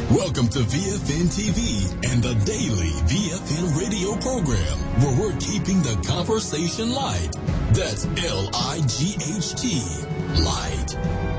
Welcome to VFN TV and the daily VFN radio program, where we're keeping the conversation light. That's L-I-G-H-T, light.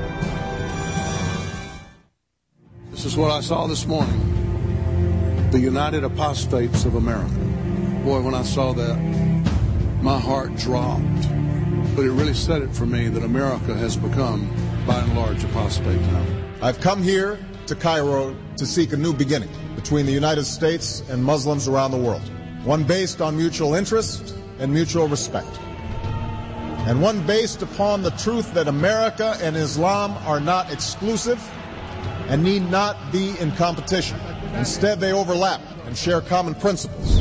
This is what I saw this morning. The United Apostates of America. Boy, when I saw that, my heart dropped. But it really said it for me that America has become, by and large, apostate now. I've come here to Cairo to seek a new beginning between the United States and Muslims around the world. One based on mutual interest and mutual respect. And one based upon the truth that America and Islam are not exclusive and need not be in competition. Instead, they overlap and share common principles.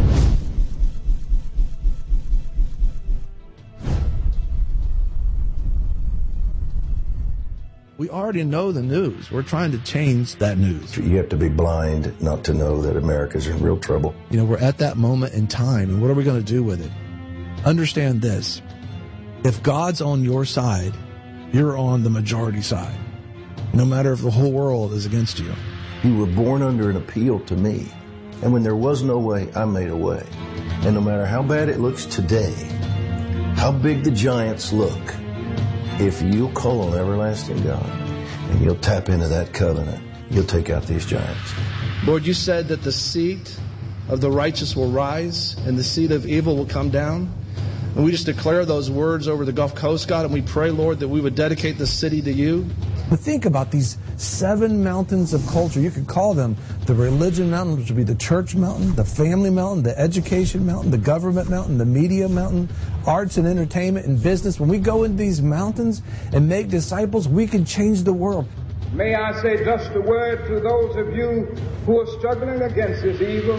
We already know the news. We're trying to change that news. You have to be blind not to know that America's in real trouble. You know, we're at that moment in time, and what are we going to do with it? Understand this. If God's on your side, you're on the majority side, no matter if the whole world is against you. You were born under an appeal to me, and when there was no way, I made a way. And no matter how bad it looks today, how big the giants look, if you'll call on everlasting God and you'll tap into that covenant, you'll take out these giants. Lord, you said that the seed of the righteous will rise and the seed of evil will come down. And we just declare those words over the Gulf Coast, God, and we pray, Lord, that we would dedicate the city to you. But think about these 7 mountains of culture. You could call them the religion mountain, which would be the church mountain, the family mountain, the education mountain, the government mountain, the media mountain, arts and entertainment and business. When we go into these mountains and make disciples, we can change the world. May I say just a word to those of you who are struggling against this evil.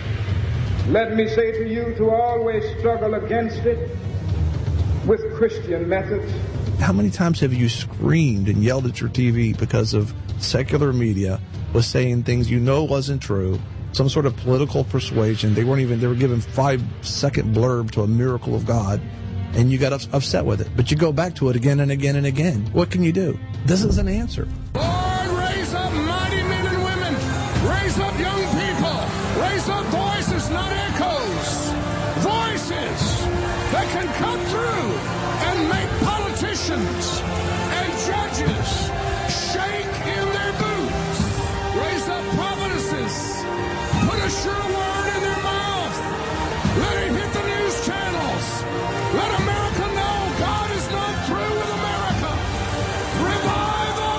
Let me say to you to always struggle against it with Christian methods. How many times have you screamed and yelled at your TV because of secular media was saying things you know wasn't true, some sort of political persuasion? They were given 5-second blurb to a miracle of God, and you got upset with it. But you go back to it again and again and again. What can you do? This is an answer. Lord, raise up mighty men and women. Raise up young people. Raise up voices, not echoes. Voices that can cut through and make politicians and judges shake in their boots. Raise up prophetesses. Put a sure word in their mouth. Let it hit the news channels. Let America know God is not through with America. Revival!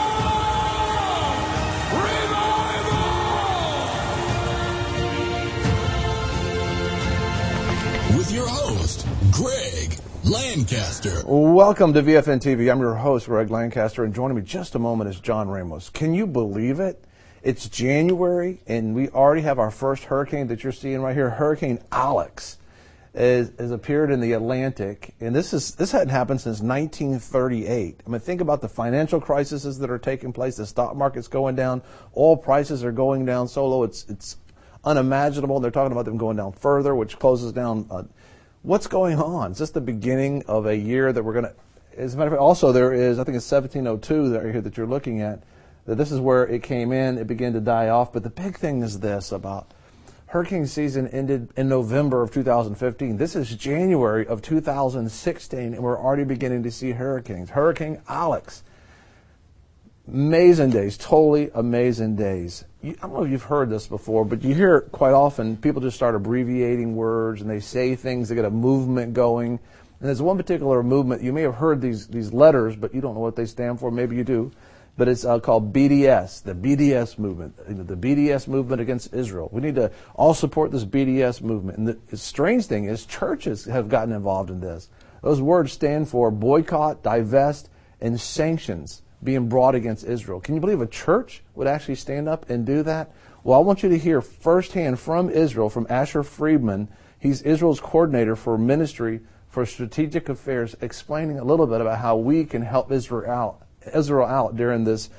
Revival! With your host, Greg Lancaster. Welcome to VFN TV. I'm your host, Greg Lancaster, and joining me just a moment is John Ramos. Can you believe it? It's January, and we already have our first hurricane that you're seeing right here. Hurricane Alex has appeared in the Atlantic, and this hadn't happened since 1938. I mean, think about the financial crises that are taking place. The stock market's going down. Oil prices are going down so low it's unimaginable. They're talking about them going down further, which closes down. What's going on? Is this the beginning of a year that we're going to... As a matter of fact, also there is, I think it's 1702 that you're looking at, that this is where it came in, it began to die off. But the big thing is this about hurricane season ended in November of 2015. This is January of 2016, and we're already beginning to see hurricanes. Hurricane Alex. Amazing days, totally amazing days. I don't know if you've heard this before, but you hear quite often people just start abbreviating words and they say things, they get a movement going. And there's one particular movement, you may have heard these letters, but you don't know what they stand for, maybe you do. But it's called BDS, the BDS movement, the BDS movement against Israel. We need to all support this BDS movement. And the strange thing is churches have gotten involved in this. Those words stand for boycott, divest, and sanctions being brought against Israel. Can you believe a church would actually stand up and do that? Well, I want you to hear firsthand from Israel, from Asher Friedman. He's Israel's coordinator for ministry for strategic affairs, explaining a little bit about how we can help Israel out during this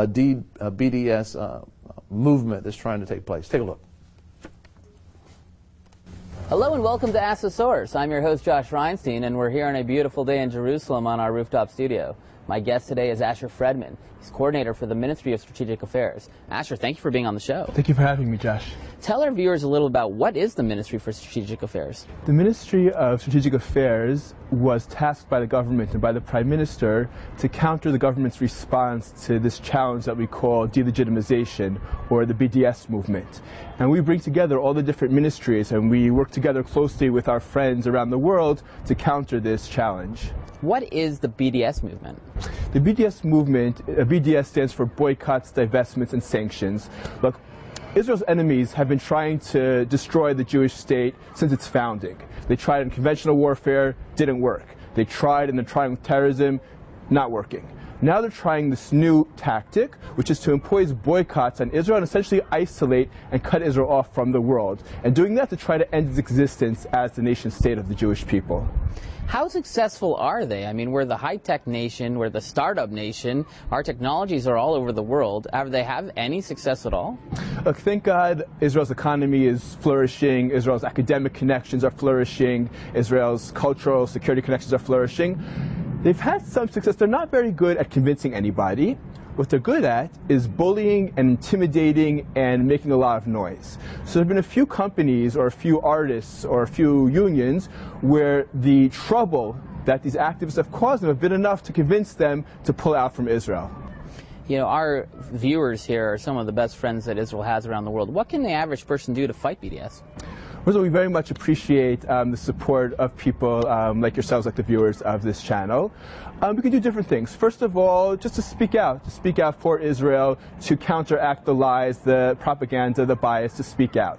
BDS movement that's trying to take place. Take a look. Hello and welcome to Ask the Source. I'm your host, Josh Reinstein, and we're here on a beautiful day in Jerusalem on our rooftop studio. My guest today is Asher Friedman. He's coordinator for the Ministry of Strategic Affairs. Asher, thank you for being on the show. Thank you for having me, Josh. Tell our viewers a little about what is the Ministry for Strategic Affairs. The Ministry of Strategic Affairs was tasked by the government and by the Prime Minister to counter the government's response to this challenge that we call delegitimization, or the BDS movement. And we bring together all the different ministries and we work together closely with our friends around the world to counter this challenge. What is the BDS movement? The BDS movement, BDS stands for boycotts, divestments, and sanctions. Look, Israel's enemies have been trying to destroy the Jewish state since its founding. They tried in conventional warfare, didn't work. They tried and they're trying with terrorism, not working. Now they're trying this new tactic, which is to impose boycotts on Israel and essentially isolate and cut Israel off from the world. And doing that to try to end its existence as the nation state of the Jewish people. How successful are they? I mean, we're the high-tech nation, we're the startup nation, our technologies are all over the world. Have they have any success at all? Look, thank God Israel's economy is flourishing, Israel's academic connections are flourishing, Israel's cultural security connections are flourishing. They've had some success. They're not very good at convincing anybody. What they're good at is bullying and intimidating and making a lot of noise. So there have been a few companies or a few artists or a few unions where the trouble that these activists have caused them have been enough to convince them to pull out from Israel. You know, our viewers here are some of the best friends that Israel has around the world. What can the average person do to fight BDS? First of all, we very much appreciate the support of people like yourselves, like the viewers of this channel. We can do different things. First of all, just to speak out for Israel, to counteract the lies, the propaganda, the bias, to speak out.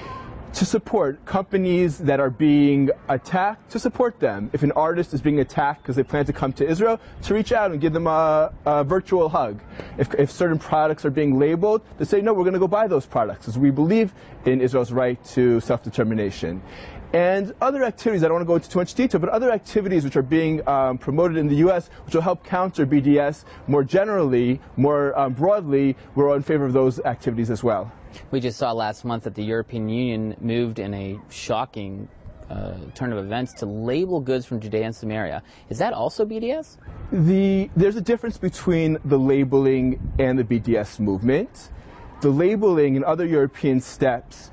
To support companies that are being attacked, to support them. If an artist is being attacked because they plan to come to Israel, to reach out and give them a virtual hug. If certain products are being labeled, to say, no, we're going to go buy those products, because we believe in Israel's right to self-determination. And other activities, I don't want to go into too much detail, but other activities which are being promoted in the U.S., which will help counter BDS more generally, more broadly, we're in favor of those activities as well. We just saw last month that the European Union moved in a shocking turn of events to label goods from Judea and Samaria. Is that also BDS? There's a difference between the labeling and the BDS movement. The labeling and other European steps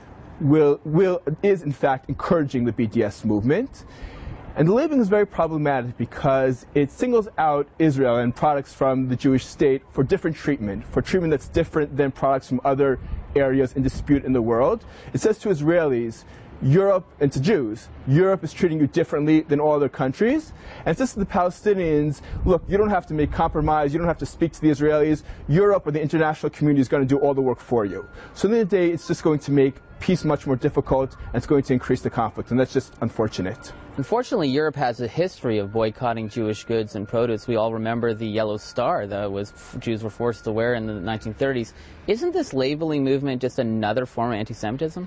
is in fact encouraging the BDS movement. And the labeling is very problematic because it singles out Israel and products from the Jewish state for different treatment, for treatment that's different than products from other areas in dispute in the world. It says to Israelis, Europe, and to Jews, Europe is treating you differently than all other countries. And it says to the Palestinians, look, you don't have to make compromise, you don't have to speak to the Israelis, Europe or the international community is going to do all the work for you. So at the end of the day, it's just going to make peace much more difficult, and it's going to increase the conflict, and that's just unfortunate. Unfortunately, Europe has a history of boycotting Jewish goods and produce. We all remember the yellow star that Jews were forced to wear in the 1930s. Isn't this labeling movement just another form of anti-Semitism?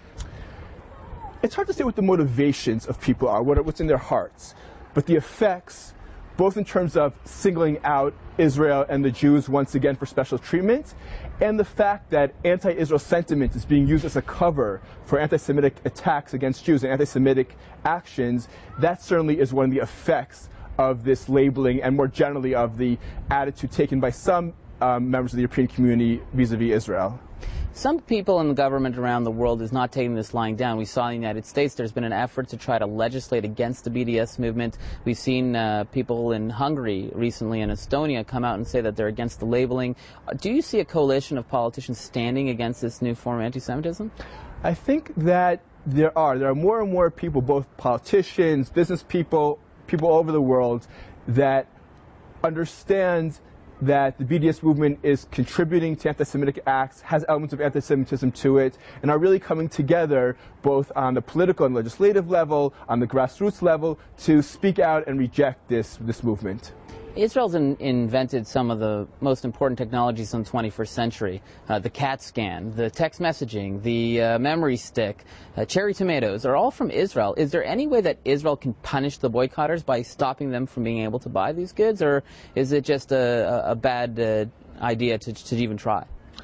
It's hard to say what the motivations of people are, what's in their hearts, but the effects, both in terms of singling out Israel and the Jews once again for special treatment, and the fact that anti-Israel sentiment is being used as a cover for anti-Semitic attacks against Jews and anti-Semitic actions, that certainly is one of the effects of this labeling and more generally of the attitude taken by some members of the European community vis-a-vis Israel. Some people in the government around the world is not taking this lying down. We saw in the United States there's been an effort to try to legislate against the BDS movement. We've seen people in Hungary recently and Estonia come out and say that they're against the labeling. Do you see a coalition of politicians standing against this new form of anti-Semitism? I think that there are more and more people, both politicians, business people, people all over the world, that understand that the BDS movement is contributing to anti-Semitic acts, has elements of anti-Semitism to it, and are really coming together both on the political and legislative level, on the grassroots level, to speak out and reject this movement. Israel's invented some of the most important technologies in the 21st century. The CAT scan, the text messaging, the memory stick, cherry tomatoes are all from Israel. Is there any way that Israel can punish the boycotters by stopping them from being able to buy these goods, or is it just a bad idea to even try?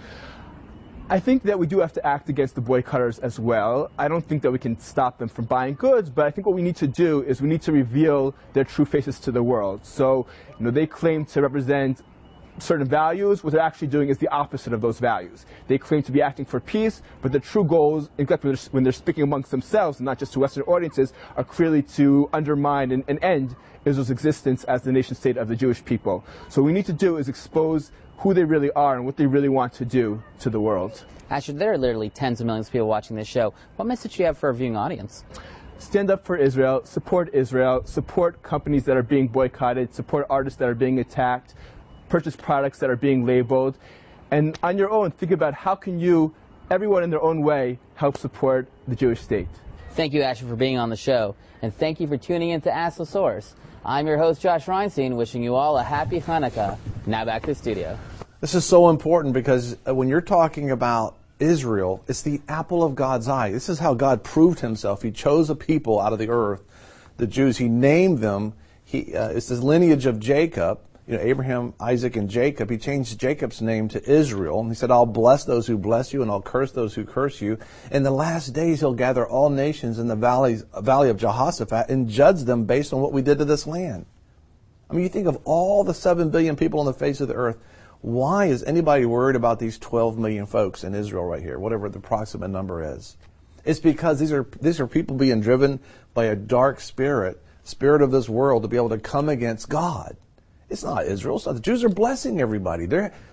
I think that we do have to act against the boycotters as well. I don't think that we can stop them from buying goods, but I think what we need to do is we need to reveal their true faces to the world. So, they claim to represent certain values, what they're actually doing is the opposite of those values. They claim to be acting for peace, but the true goals, in fact, when they're speaking amongst themselves, and not just to Western audiences, are clearly to undermine and end Israel's existence as the nation state of the Jewish people. So what we need to do is expose who they really are and what they really want to do to the world. Asher, there are literally tens of millions of people watching this show. What message do you have for our viewing audience? Stand up for Israel, support companies that are being boycotted, support artists that are being attacked, purchase products that are being labeled, and on your own, think about how can you, everyone in their own way, help support the Jewish state. Thank you, Asher, for being on the show, and thank you for tuning in to Ask the Source. I'm your host, Josh Reinstein, wishing you all a happy Hanukkah. Now back to the studio. This is so important because when you're talking about Israel, it's the apple of God's eye. This is how God proved himself. He chose a people out of the earth, the Jews. He named them. It's this lineage of Jacob, Abraham, Isaac, and Jacob. He changed Jacob's name to Israel. And he said, I'll bless those who bless you, and I'll curse those who curse you. In the last days, he'll gather all nations in the valley of Jehoshaphat and judge them based on what we did to this land. I mean, you think of all the 7 billion people on the face of the earth. Why is anybody worried about these 12 million folks in Israel right here, whatever the approximate number is? It's because these are people being driven by a dark spirit of this world to be able to come against God. It's not Israel. It's not. The Jews are blessing everybody.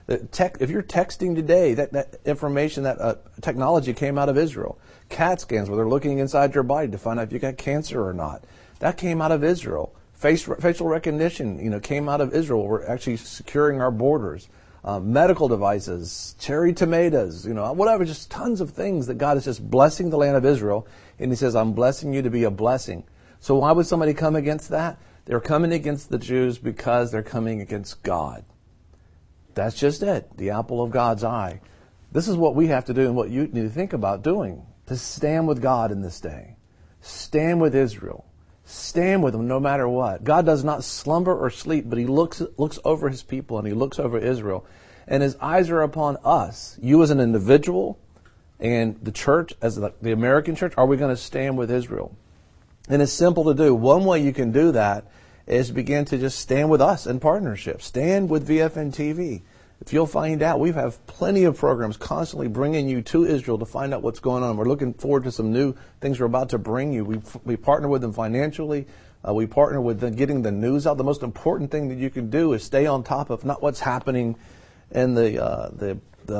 If you're texting today, that information, that technology came out of Israel. CAT scans where they're looking inside your body to find out if you got cancer or not. That came out of Israel. Facial recognition, came out of Israel. We're actually securing our borders. Medical devices, cherry tomatoes, whatever, just tons of things that God is just blessing the land of Israel. And he says, I'm blessing you to be a blessing. So why would somebody come against that? They're coming against the Jews because they're coming against God. That's just it. The apple of God's eye. This is what we have to do and what you need to think about doing. To stand with God in this day. Stand with Israel. Stand with them no matter what. God does not slumber or sleep, but he looks over his people and he looks over Israel. And his eyes are upon us. You as an individual and the church, as the American church, are we going to stand with Israel? And it's simple to do. One way you can do that is begin to just stand with us in partnership. Stand with VFN TV. If you'll find out, we have plenty of programs constantly bringing you to Israel to find out what's going on. We're looking forward to some new things we're about to bring you. We partner with them financially. We partner with them getting the news out. The most important thing that you can do is stay on top of not what's happening in the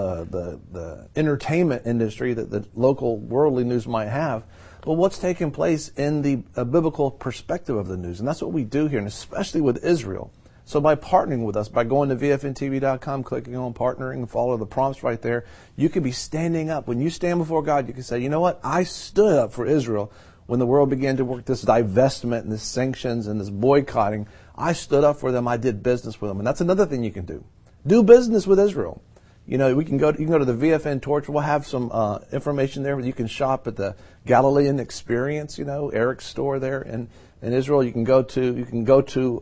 entertainment industry that the local worldly news might have, but what's taking place in the biblical perspective of the news. And that's what we do here, and especially with Israel. So by partnering with us, by going to VFNTV.com, clicking on partnering, and follow the prompts right there, you can be standing up. When you stand before God, you can say, you know what? I stood up for Israel when the world began to work this divestment and this sanctions and this boycotting. I stood up for them. I did business with them. And that's another thing you can do. Do business with Israel. You can go to the VFN Torch. We'll have some information there. You can shop at the Galilean Experience, Eric's store there in Israel. You can go to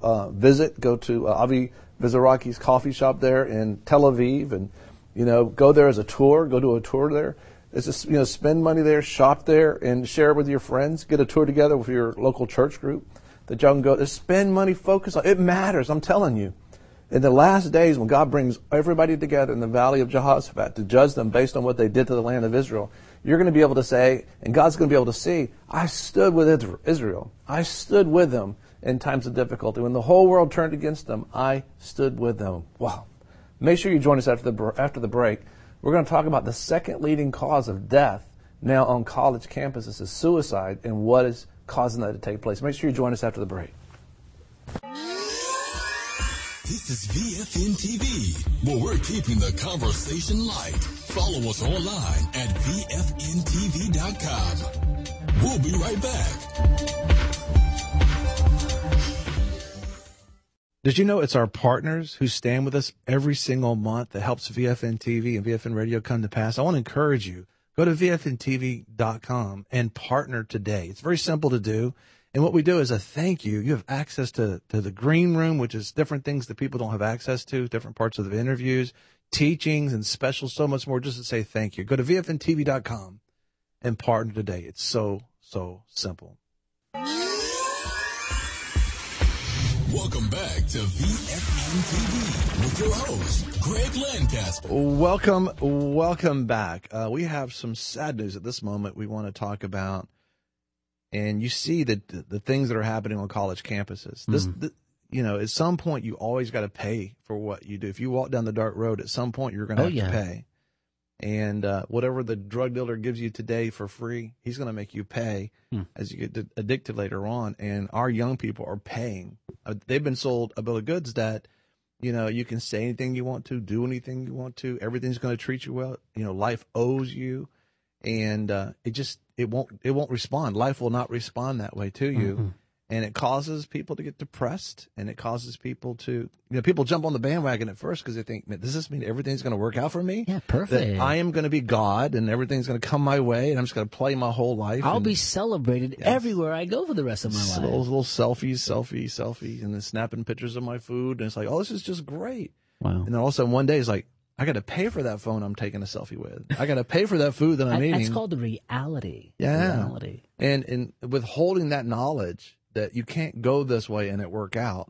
Avi Vizaraki's coffee shop there in Tel Aviv, and go there as a tour. Go do a tour there. It's just spend money there, shop there, and share it with your friends. Get a tour together with your local church group that y'all can go. Just spend money. Focus on it. Matters. I'm telling you. In the last days, when God brings everybody together in the valley of Jehoshaphat to judge them based on what they did to the land of Israel, you're going to be able to say, and God's going to be able to see, I stood with Israel. I stood with them in times of difficulty. When the whole world turned against them, I stood with them. Wow. Make sure you join us after the break. We're going to talk about the second leading cause of death now on college campuses is suicide and what is causing that to take place. Make sure you join us after the break. This is VFN TV, where we're keeping the conversation light. Follow us online at VFNTV.com. We'll be right back. Did you know it's our partners who stand with us every single month that helps VFN TV and VFN Radio come to pass? I want to encourage you. Go to VFNTV.com and partner today. It's very simple to do. And what we do is a thank you. You have access to the green room, which is different things that people don't have access to, different parts of the interviews, teachings, and specials, so much more, just to say thank you. Go to VFNTV.com and partner today. It's so, so simple. Welcome back to VFN ESPN TV with your host, Greg Lancaster. Welcome back. We have some sad news at this moment we want to talk about. And you see the things that are happening on college campuses. At some point, you always got to pay for what you do. If you walk down the dark road, at some point, you're going to have to pay. And whatever the drug dealer gives you today for free, he's going to make you pay as you get addicted later on. And our young people are paying. They've been sold a bill of goods that, you can say anything you want to, do anything you want to. Everything's going to treat you well. Life owes you. And it won't respond. Life will not respond that way to you. Mm-hmm. And it causes people to get depressed, and it causes people to, people jump on the bandwagon at first because they think, man, does this mean everything's going to work out for me? Yeah, perfect. That I am going to be God, and everything's going to come my way, and I'm just going to play my whole life. I'll be celebrated everywhere I go for the rest of my life. Little selfie, and then snapping pictures of my food, and it's like, oh, this is just great. Wow. And then all of a sudden one day it's like, I got to pay for that phone I'm taking a selfie with. I got to pay for that food that I'm eating. That's called the reality. Yeah. Reality. And withholding that knowledge that you can't go this way and it work out,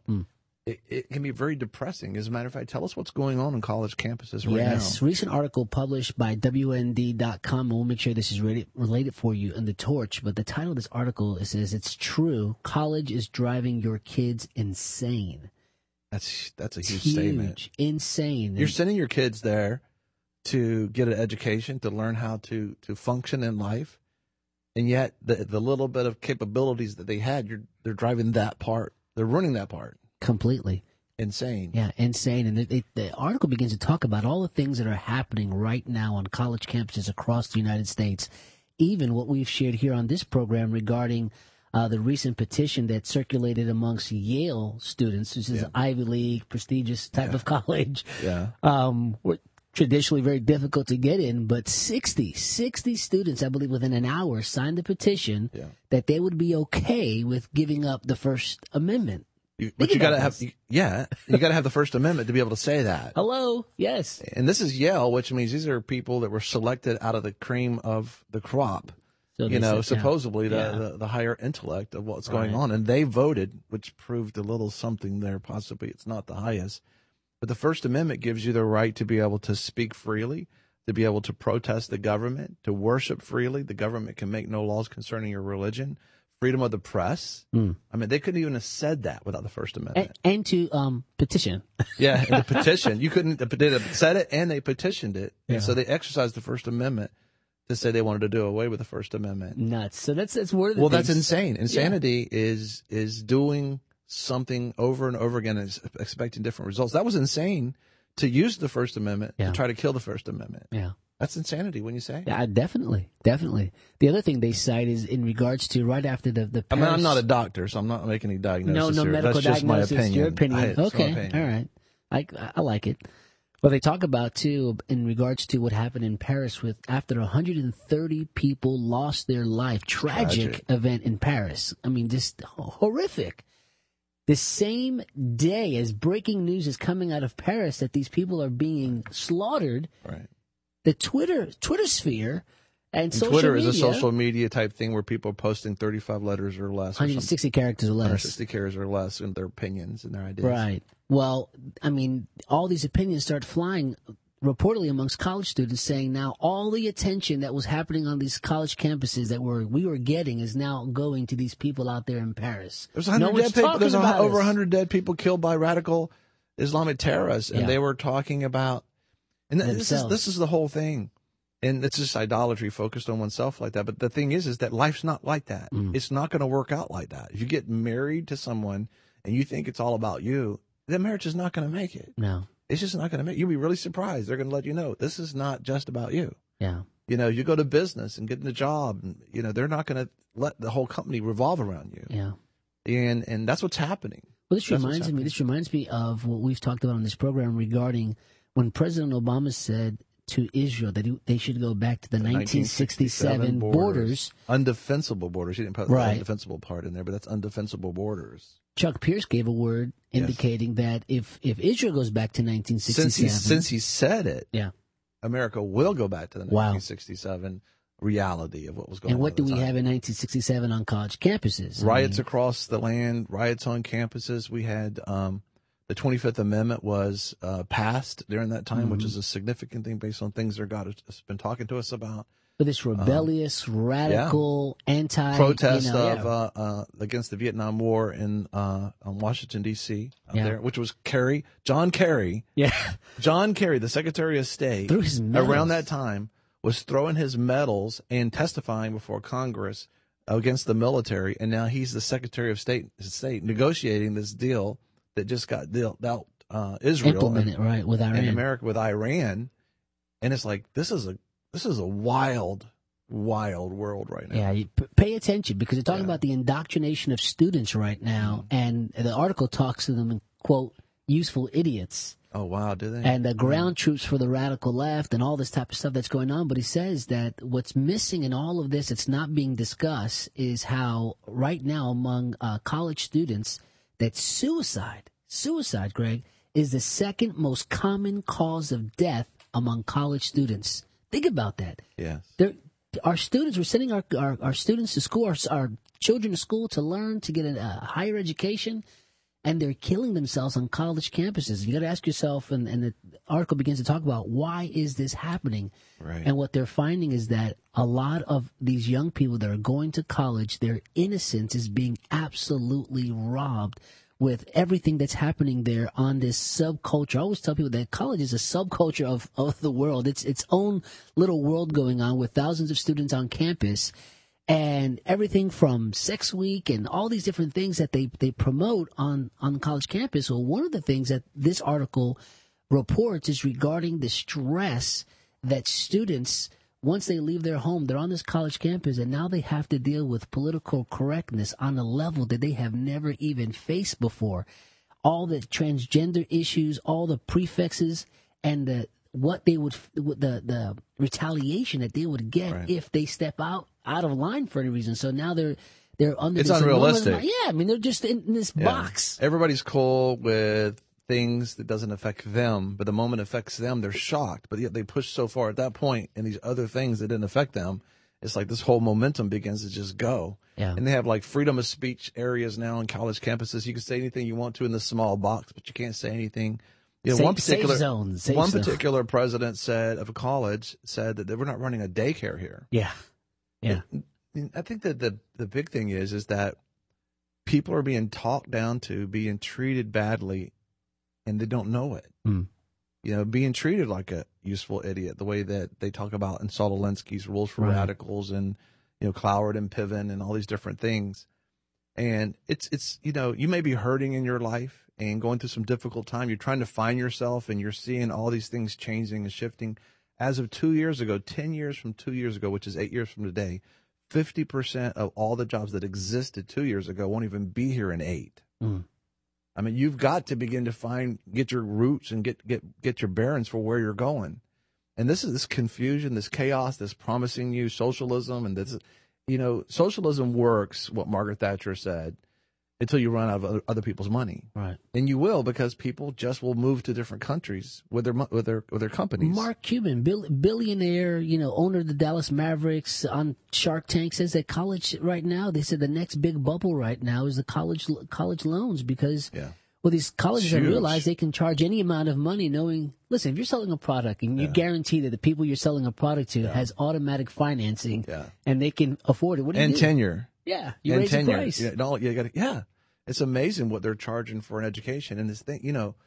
it can be very depressing. As a matter of fact, tell us what's going on college campuses right now. Yes, recent article published by WND.com, and we'll make sure this is related for you in the Torch. But the title of this article, it says, "It's true, college is driving your kids insane." That's a huge statement. Insane. You're sending your kids there to get an education, to learn how to function in life, and yet the little bit of capabilities that they had, they're driving that part. They're ruining that part. Completely. Insane. Yeah, insane. And the article begins to talk about all the things that are happening right now on college campuses across the United States, even what we've shared here on this program regarding the recent petition that circulated amongst Yale students, which is an Ivy League, prestigious type of college. Yeah. Were traditionally very difficult to get in, but 60 students, I believe, within an hour signed the petition that they would be okay with giving up the First Amendment. But you got to have, you got to have the First Amendment to be able to say that. Hello, yes. And this is Yale, which means these are people that were selected out of the cream of the crop. So supposedly the higher intellect of what's going on. And they voted, which proved a little something there. Possibly it's not the highest. But the First Amendment gives you the right to be able to speak freely, to be able to protest the government, to worship freely. The government can make no laws concerning your religion. Freedom of the press. I mean, they couldn't even have said that without the First Amendment. And to petition. Yeah, and the petition. You couldn't they said it, and they petitioned it. And so they exercised the First Amendment to say they wanted to do away with the First Amendment. Nuts. So that's one of the things. That's insane. Insanity is doing something over and over again and expecting different results. That was insane to use the First Amendment to try to kill the First Amendment. Yeah. That's insanity when you say. Yeah, definitely. The other thing they cite is in regards to right after the Paris... I mean, I'm not a doctor, so I'm not making any diagnosis. No here. medical That's diagnosis. Just my opinion. Your opinion. Okay. Opinion. All right. I like it. Well, they talk about, too, in regards to what happened in Paris after 130 people lost their life. Tragic event in Paris. I mean, just horrific. The same day as breaking news is coming out of Paris that these people are being slaughtered, the Twitter sphere and social Twitter media. is a social media type thing where people are posting 35 letters or less. 160 characters or less. 160 characters or less in their opinions and their ideas. Right. Well, I mean, all these opinions start flying reportedly amongst college students saying now all the attention that was happening on these college campuses that we were getting is now going to these people out there in Paris. There's 100 dead people. There's over 100 dead people killed by radical Islamic terrorists, and they were talking about, and this is the whole thing, and it's just idolatry focused on oneself like that. But the thing is that life's not like that. It's not going to work out like that. If you get married to someone and you think it's all about you, that marriage is not going to make it. No. It's just not going to make it. You'll be really surprised. They're going to let you know this is not just about you. Yeah. You go to business and get in a job, and, they're not going to let the whole company revolve around you. Yeah. And that's what's happening. Well, this reminds me of what we've talked about on this program regarding when President Obama said to Israel that they should go back to the 1967 borders. Undefensible borders. He didn't put the undefensible part in there, but that's undefensible borders. Chuck Pierce gave a word indicating that if Israel goes back to 1967... Since he said it, America will go back to the 1967 reality of what was going on. And what do we have in 1967 on college campuses? Riots across the land, riots on campuses. We had The 25th Amendment was passed during that time, which is a significant thing based on things that God has been talking to us about. For this rebellious, radical, protest against the Vietnam War in on Washington D.C. there, which was John Kerry. Yeah, John Kerry, the Secretary of State, around that time was throwing his medals and testifying before Congress against the military, and now he's the Secretary of State negotiating this deal that just got dealt Israel implemented with Iran, and America with Iran, and it's like this is a wild world right now. Yeah, you pay attention because they're talking about the indoctrination of students right now, and the article talks to them in, quote, useful idiots. Oh, wow, do they? And the ground troops for the radical left and all this type of stuff that's going on. But he says that what's missing in all of this, it's not being discussed, is how right now among college students that suicide, Greg, is the second most common cause of death among college students. Think about that. Yes. Our students, we're sending our students to school, our children to school to learn, to get a higher education, and they're killing themselves on college campuses. You got to ask yourself, and the article begins to talk about why is this happening? Right. And what they're finding is that a lot of these young people that are going to college, their innocence is being absolutely robbed with everything that's happening there on this subculture. I always tell people that college is a subculture of the world. It's its own little world going on with thousands of students on campus and everything from Sex Week and all these different things that they promote on the college campus. Well, one of the things that this article reports is regarding the stress that students, once they leave their home, they're on this college campus, and now they have to deal with political correctness on a level that they have never even faced before. All the transgender issues, all the prefixes, and the retaliation that they would get if they step out of line for any reason. So now they're under. It's unrealistic. Yeah, I mean they're just in this box. Everybody's cool with things that doesn't affect them, but the moment it affects them, they're shocked. But yet they push so far at that point, and these other things that didn't affect them, it's like this whole momentum begins to just go. Yeah. And they have like freedom of speech areas now on college campuses. You can say anything you want to in this small box, but you can't say anything. You know, safe zones. One particular president said of a college said that they were not running a daycare here. Yeah. Yeah. I think that the big thing is that people are being talked down to, being treated badly, and they don't know it. Mm. You know, being treated like a useful idiot, the way that they talk about in Saul Alinsky's Rules for Radicals and, you know, Cloward and Piven and all these different things. And it's you know, you may be hurting in your life and going through some difficult time. You're trying to find yourself, and you're seeing all these things changing and shifting. As of 2 years ago, 10 years from 2 years ago, which is 8 years from today, 50% of all the jobs that existed 2 years ago won't even be here in 8. Mm. I mean, you've got to begin to get your roots and get your bearings for where you're going. And this confusion, this chaos, this promising you socialism, and this, you know, socialism works, what Margaret Thatcher said, until you run out of other people's money. Right. And you will, because people just will move to different countries with their companies. Mark Cuban, billionaire, you know, owner of the Dallas Mavericks on Shark Tank, says that college right now, they said the next big bubble right now is the college loans, because well, these colleges have realized they can charge any amount of money, knowing, listen, if you're selling a product and you guarantee that the people you're selling a product to has automatic financing and they can afford it, what do you do? And tenure. Yeah, you raise the price. It's amazing what they're charging for an education. And this thing, you know,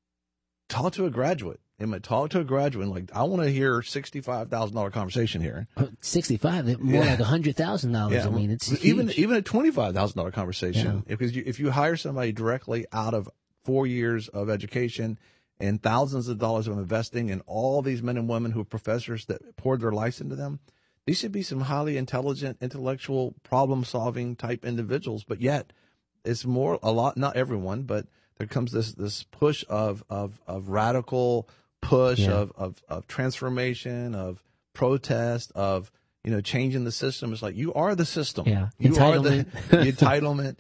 talk to a graduate. Talk to a graduate. And like, I want to hear $65,000 conversation here. 65, more like $100,000. Yeah. I mean, it's even huge. a $25,000 conversation. Yeah. Because if you hire somebody directly out of 4 years of education and thousands of dollars of investing, and all these men and women who are professors that poured their lives into them, these should be some highly intelligent, intellectual, problem-solving type individuals. But yet, it's not everyone, but there comes this push of radical push of transformation, of protest, of, you know, changing the system. It's like, you are the system. Yeah. You are the entitlement.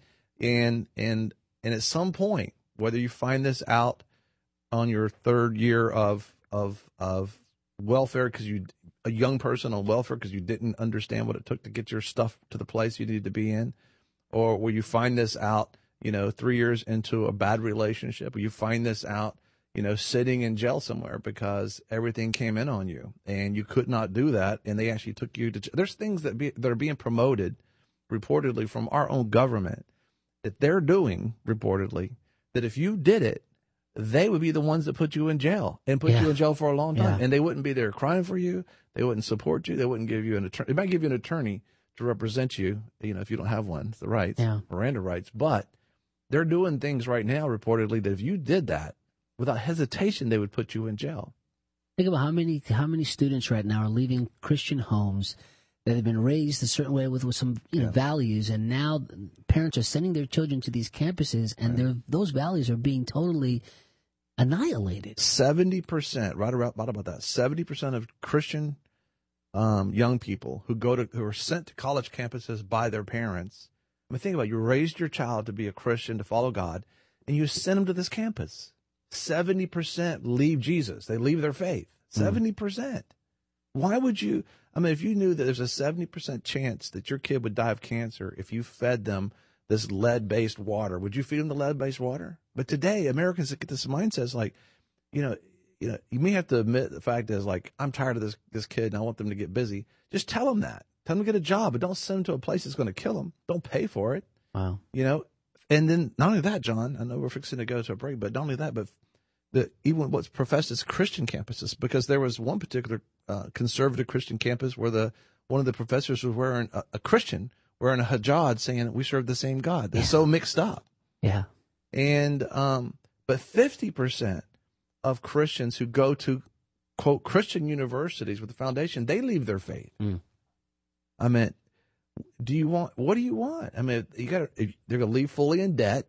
And at some point, whether you find this out on your third year of welfare, because a young person on welfare because you didn't understand what it took to get your stuff to the place you needed to be in, or where you find this out 3 years into a bad relationship, or you find this out, sitting in jail somewhere because everything came in on you and you could not do that. And they actually took you to, there's things that are being promoted reportedly from our own government that they're doing reportedly, that if you did it, they would be the ones that put you in jail and put you in jail for a long time. And they wouldn't be there crying for you. They wouldn't support you. They wouldn't give you an attorney. They might give you an attorney to represent you, if you don't have one, it's the rights, Miranda rights. But they're doing things right now reportedly that if you did that, without hesitation, they would put you in jail. Think about how many students right now are leaving Christian homes that have been raised a certain way with some values, and now parents are sending their children to these campuses, and those values are being totally annihilated. 70%, right about that. 70% of Christian young people who are sent to college campuses by their parents. I mean, think about it. You raised your child to be a Christian, to follow God, and you send them to this campus. 70% leave Jesus. They leave their faith. 70%. Why would you? I mean, if you knew that there's a 70% chance that your kid would die of cancer if you fed them this lead-based water, would you feed them the lead-based water? But today, Americans get this mindset, it's like, you may have to admit the fact is, like, I'm tired of this kid and I want them to get busy. Just tell them that. Tell them to get a job, but don't send them to a place that's going to kill them. Don't pay for it. Wow. And then not only that, John, I know we're fixing to go to a break, but not only that, but even what's professed as Christian campuses, because there was one particular conservative Christian campus where one of the professors was wearing a Christian wearing a hijab saying we serve the same God. They're so mixed up. Yeah. And but 50% of Christians who go to, quote, Christian universities with the foundation, they leave their faith. I mean, what do you want? I mean, they're going to leave fully in debt.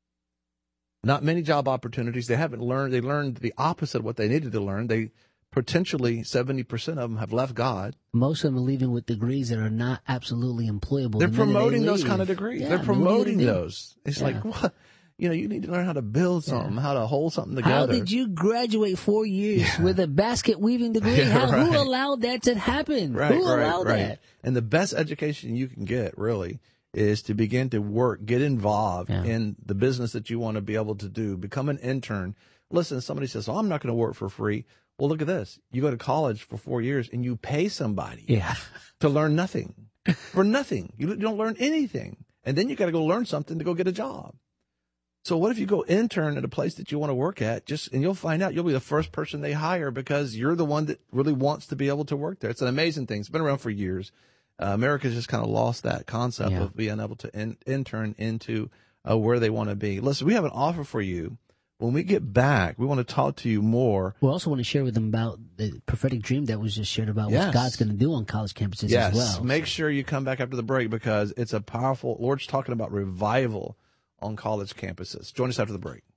Not many job opportunities. They learned the opposite of what they needed to learn. They potentially 70% of them have left God. Most of them are leaving with degrees that are not absolutely employable. They're promoting those kind of degrees. They're promoting those. It's like, what? You need to learn how to build something, how to hold something together. How did you graduate 4 years with a basket weaving degree? Who allowed that to happen? Who allowed that? And the best education you can get, really, is to begin to work, get involved in the business that you want to be able to do, become an intern. Listen, somebody says, I'm not going to work for free. Well, look at this. You go to college for 4 years and you pay somebody to learn nothing, for nothing. You don't learn anything. And then you got to go learn something to go get a job. So what if you go intern at a place that you want to work at, and you'll find out you'll be the first person they hire because you're the one that really wants to be able to work there. It's an amazing thing. It's been around for years. America's just kind of lost that concept of being able to intern into where they want to be. Listen, we have an offer for you. When we get back, we want to talk to you more. We also want to share with them about the prophetic dream that was just shared about what God's going to do on college campuses as well. Make sure you come back after the break because it's a powerful, Lord's talking about revival on college campuses. Join us after the break.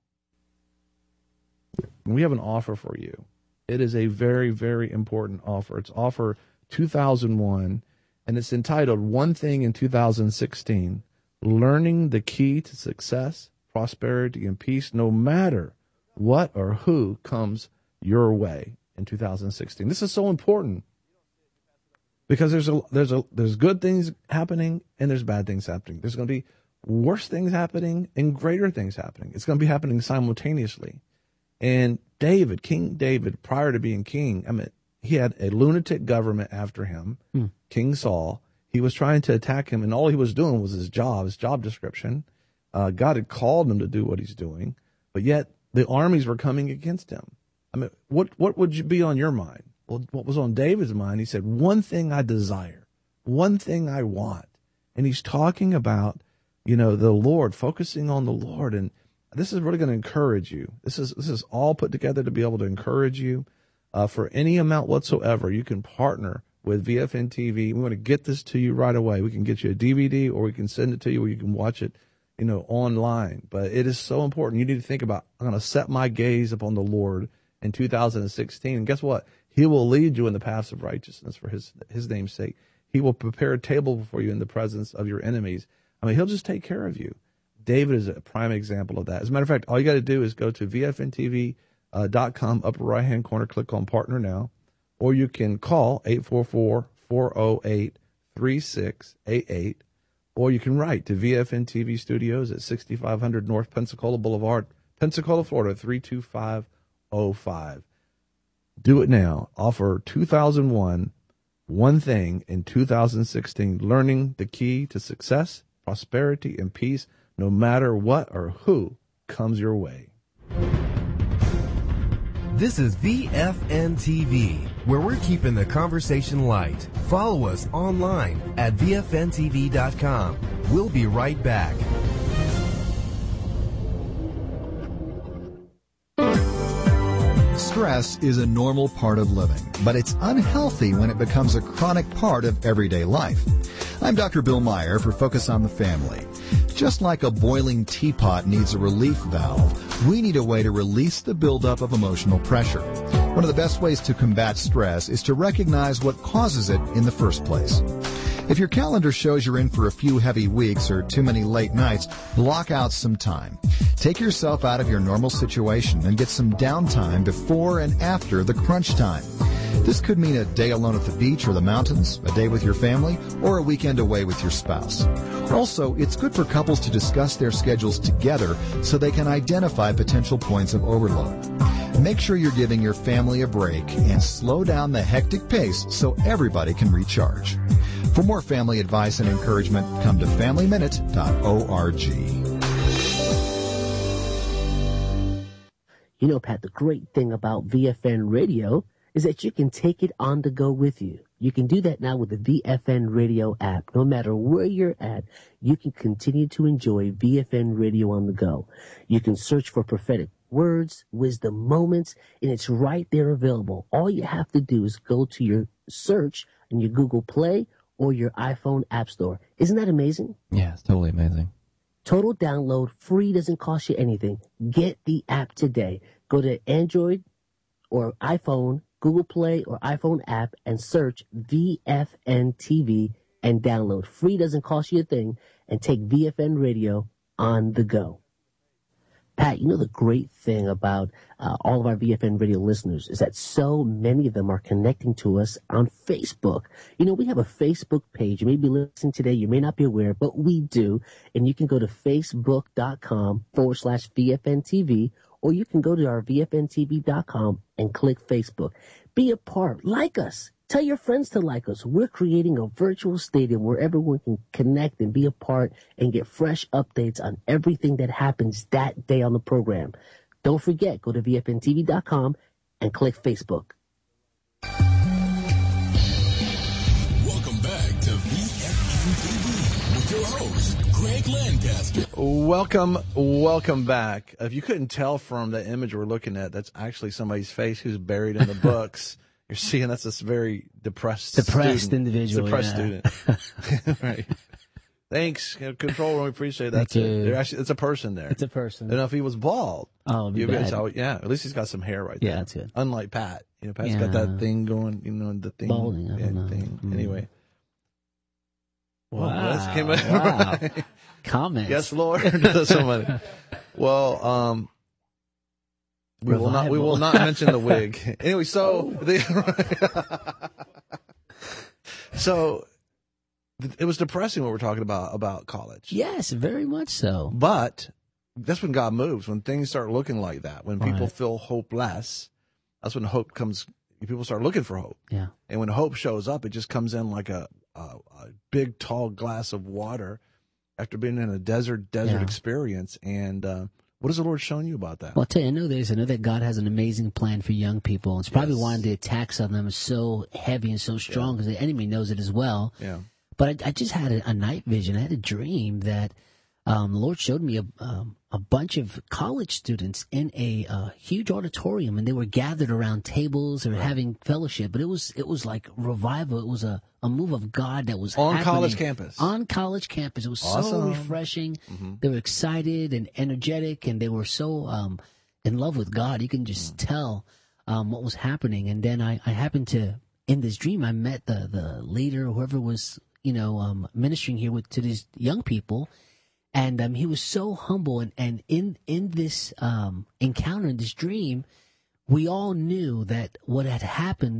We have an offer for you. It is a very, very important offer. It's offer 2001, and it's entitled One Thing in 2016, Learning the Key to Success, Prosperity, and Peace, no matter what or who comes your way in 2016. This is so important because there's good things happening and there's bad things happening. There's going to be worse things happening and greater things happening. It's going to be happening simultaneously. And King David, prior to being king, I mean, he had a lunatic government after him, King Saul. He was trying to attack him, and all he was doing was his job description. God had called him to do what he's doing, but yet the armies were coming against him. I mean, what would you be on your mind? Well, what was on David's mind? He said, one thing I desire, one thing I want. And he's talking about, the Lord, focusing on the Lord. And this is really going to encourage you. This is all put together to be able to encourage you. For any amount whatsoever, you can partner with VFN TV. We want to get this to you right away. We can get you a DVD or we can send it to you where you can watch it, online. But it is so important. You need to think about, I'm going to set my gaze upon the Lord in 2016. And guess what? He will lead you in the paths of righteousness for his name's sake. He will prepare a table before you in the presence of your enemies. I mean, he'll just take care of you. David is a prime example of that. As a matter of fact, all you got to do is go to VFNTV.com, upper right-hand corner, click on Partner Now, or you can call 844-408-3688, or you can write to VFN TV Studios at 6500 North Pensacola Boulevard, Pensacola, Florida, 32505. Do it now. Offer 2001, One Thing in 2016, learning the key to success, prosperity, and peace, no matter what or who comes your way. This is VFN TV, where we're keeping the conversation light. Follow us online at VFNTV.com. We'll be right back. Stress is a normal part of living, but it's unhealthy when it becomes a chronic part of everyday life. I'm Dr. Bill Meyer for Focus on the Family. Just like a boiling teapot needs a relief valve, we need a way to release the buildup of emotional pressure. One of the best ways to combat stress is to recognize what causes it in the first place. If your calendar shows you're in for a few heavy weeks or too many late nights, block out some time. Take yourself out of your normal situation and get some downtime before and after the crunch time. This could mean a day alone at the beach or the mountains, a day with your family, or a weekend away with your spouse. Also, it's good for couples to discuss their schedules together so they can identify potential points of overload. Make sure you're giving your family a break and slow down the hectic pace so everybody can recharge. For more family advice and encouragement, come to FamilyMinute.org. You know, Pat, the great thing about VFN Radio is that you can take it on the go with you. You can do that now with the VFN Radio app. No matter where you're at, you can continue to enjoy VFN Radio on the go. You can search for prophetic words, wisdom moments, and it's right there available. All you have to do is go to your search in your Google Play or your iPhone App Store. Isn't that amazing? Yeah, it's totally amazing. Total download, free, doesn't cost you anything. Get the app today. Go to Android or iPhone, Google Play or iPhone app and search VFN TV and download. Free, doesn't cost you a thing, and take VFN Radio on the go. Pat, you know the great thing about all of our VFN Radio listeners is that so many of them are connecting to us on Facebook. You know, we have a Facebook page. You may be listening today. You may not be aware, but we do. And you can go to facebook.com/VFN TV, or you can go to our VFNTV.com and click Facebook. Be a part. Like us. Tell your friends to like us. We're creating a virtual stadium where everyone can connect and be a part and get fresh updates on everything that happens that day on the program. Don't forget, go to VFNTV.com and click Facebook. Welcome back to VFN TV with your host, Greg Lancaster. Welcome back. If you couldn't tell from the image we're looking at, that's actually somebody's face who's buried in the books. You're seeing that's this very depressed individual. Student. Right. Thanks. Control room, we appreciate that. It's a person there. It's a person. And if he was bald, at least he's got some hair right there. Yeah, that's good. Unlike Pat. You know, Pat's got that thing going, the thing. Balding, I don't know. Anyway. Wow. Right. Comments. Yes, Lord. Somebody. Well, we will not mention the wig. Anyway, so it was depressing what we're talking about college. Yes, very much so. But that's when God moves, when things start looking like that, when people feel hopeless. That's when hope comes. People start looking for hope. Yeah. And when hope shows up, it just comes in like a big, tall glass of water after being in a desert experience. And what has the Lord shown you about that? Well, I'll tell you, I know that God has an amazing plan for young people. It's probably why the attacks on them are so heavy and so strong, because the enemy knows it as well. Yeah. But I just had a night vision. I had a dream that the Lord showed me a bunch of college students in a huge auditorium, and they were gathered around tables or having fellowship. But it was like revival. It was a move of God that was on happening. college campus. On college campus. It was awesome. So refreshing. Mm-hmm. They were excited and energetic, and they were so in love with God. You can just tell what was happening. And then I happened to, in this dream, I met the leader, whoever was ministering here to these young people. And he was so humble, and in this encounter, in this dream, we all knew that what had happened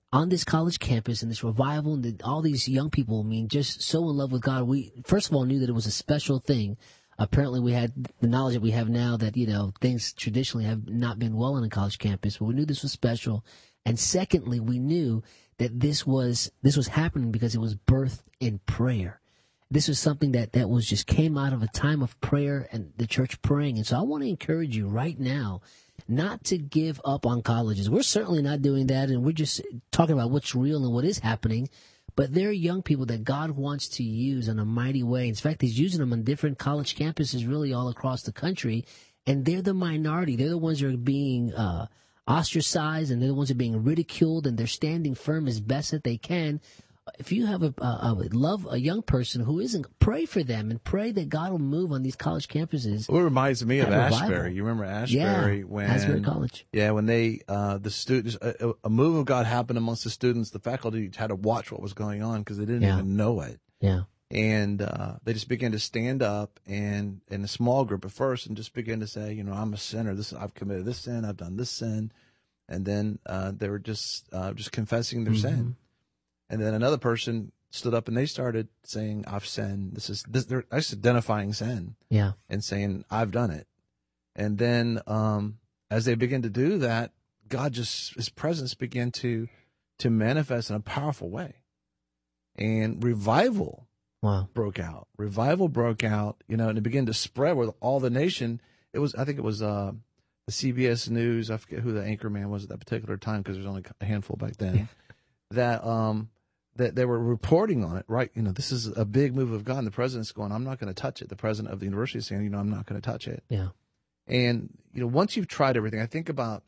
on this college campus and this revival and all these young people, I mean, just so in love with God. We, first of all, knew that it was a special thing. Apparently, we had the knowledge that we have now that, things traditionally have not been well on a college campus, but we knew this was special. And secondly, we knew that this was happening because it was birthed in prayer. This was something that was just came out of a time of prayer and the church praying. And so I want to encourage you right now not to give up on colleges. We're certainly not doing that, and we're just talking about what's real and what is happening. But there are young people that God wants to use in a mighty way. In fact, He's using them on different college campuses really all across the country, and they're the minority. They're the ones that are being ostracized, and they're the ones that are being ridiculed, and they're standing firm as best that they can. If you have a young person who isn't, pray for them and pray that God will move on these college campuses. Well, it reminds me of Revival. Ashbury. You remember Ashbury? Yeah, when Asbury College. Yeah, when they the students, a move of God happened amongst the students. The faculty had to watch what was going on because they didn't even know it. Yeah. And they just began to stand up and in a small group at first and just begin to say, I'm a sinner. I've committed this sin. I've done this sin. And then they were just confessing their sin. And then another person stood up and they started saying, I've sinned. They're just identifying sin. Yeah. And saying, I've done it. And then as they begin to do that, His presence began to manifest in a powerful way. And revival broke out. Revival broke out, and it began to spread with all the nation. I think it was the CBS News. I forget who the anchor man was at that particular time because there was only a handful back then. That they were reporting on it, right? This is a big move of God. And the president's going, I'm not going to touch it. The president of the university is saying, I'm not going to touch it. Yeah. And, once you've tried everything, I think about,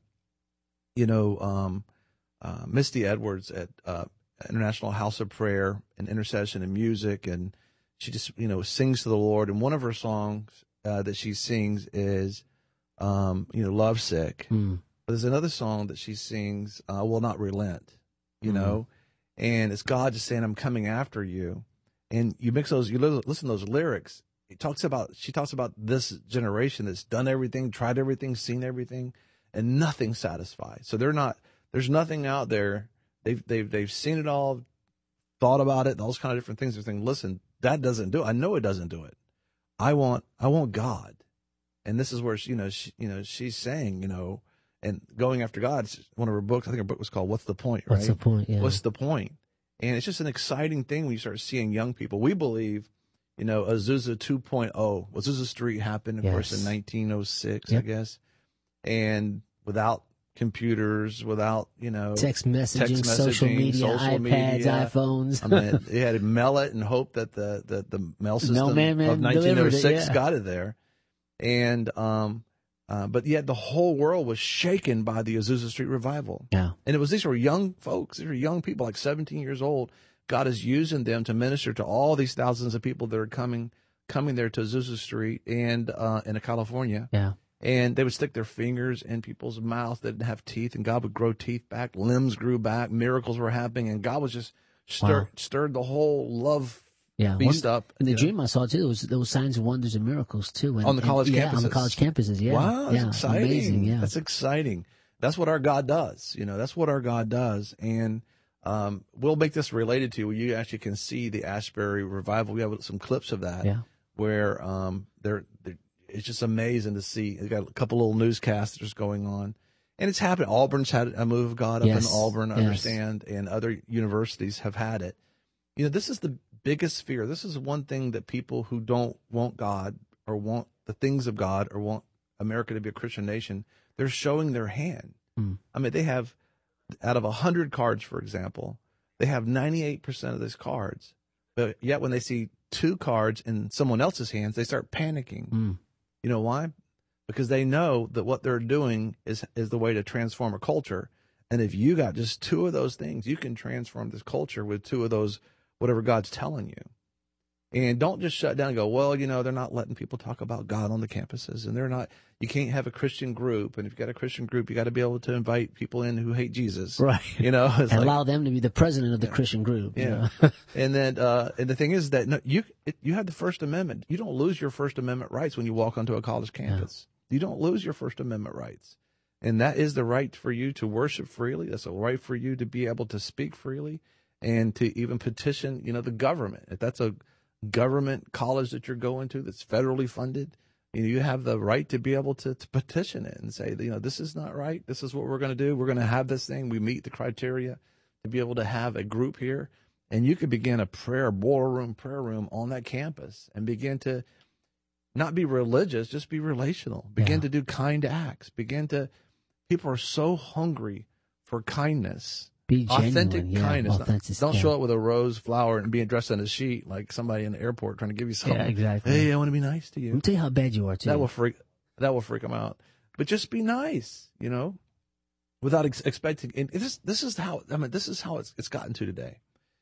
Misty Edwards at International House of Prayer and Intercession and Music. And she just, sings to the Lord. And one of her songs that she sings is, Lovesick. But there's another song that she sings, I Will Not Relent, and it's God just saying, I'm coming after you. And you listen to those lyrics. She talks about this generation that's done everything, tried everything, seen everything, and nothing satisfies. So there's nothing out there. They've seen it all, thought about it, those kind of different things. They're saying, listen, that doesn't do it. I know it doesn't do it. I want God. And this is where she's saying, and going after God. It's one of her books. I think her book was called "What's the Point?" Right? What's the point? Yeah. What's the point? And it's just an exciting thing when you start seeing young people. We believe, Azusa 2.0, Azusa Street happened, of course, in 1906, I guess, and without computers, without text messaging, social media, iPads, iPhones. I mean, they had to mail it and hope that the mail system of 1906 got it there, and but yet the whole world was shaken by the Azusa Street revival. Yeah. And these were young folks. These were young people, like 17 years old. God is using them to minister to all these thousands of people that are coming there to Azusa Street and in California. Yeah. And they would stick their fingers in people's mouths that didn't have teeth, and God would grow teeth back. Limbs grew back. Miracles were happening, and God was just stirred the whole love beast up. In the dream I saw too, there was signs and wonders and miracles too. On the college campuses. Yeah, on the college campuses. Yeah. Wow, that's exciting. Amazing. Yeah, that's exciting. That's what our God does. That's what our God does. And we'll make this related to where you actually can see the Ashbury revival. We have some clips of that. Yeah. Where it's just amazing to see. They've got a couple little newscasters going on. And it's happened. Auburn's had a move of God up in Auburn, I understand, and other universities have had it. This is the biggest fear. This is one thing that people who don't want God or want the things of God or want America to be a Christian nation, they're showing their hand. I mean, they have, out of 100 cards, for example, they have 98% of those cards. But yet when they see 2 cards in someone else's hands, they start panicking. You know why? Because they know that what they're doing is the way to transform a culture. And if you got just 2 of those things, you can transform this culture with 2 of those, whatever God's telling you. And don't just shut down and go, well, they're not letting people talk about God on the campuses, and you can't have a Christian group. And if you've got a Christian group, you got to be able to invite people in who hate Jesus. Right. And allow them to be the president of the Christian group. Yeah. And then, and the thing is that you have the First Amendment. You don't lose your First Amendment rights when you walk onto a college campus. You don't lose your First Amendment rights. And that is the right for you to worship freely. That's a right for you to be able to speak freely and to even petition, the government. If that's a government college that you're going to that's federally funded, you have the right to be able to petition it and say, this is not right. This is what we're going to do. We're going to have this thing. We meet the criteria to be able to have a group here. And you could begin a prayer room on that campus and begin to not be religious, just be relational. Begin to do kind acts. People are so hungry for kindness. Be genuine, authentic kindness. Don't show up with a rose flower and being dressed in a sheet like somebody in the airport trying to give you something. Yeah, exactly. Hey, I want to be nice to you. Let me tell you how bad you are too. That will freak them out. But just be nice, without expecting. And this is how it's gotten to today.